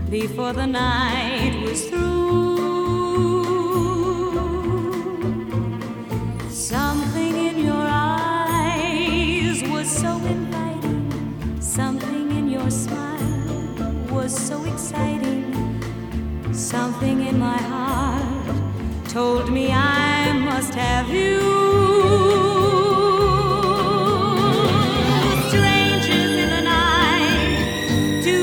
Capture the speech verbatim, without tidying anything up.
before the night was through. Something in your eyes was so inviting, something in your smile was so exciting, something in my heart told me I must have you.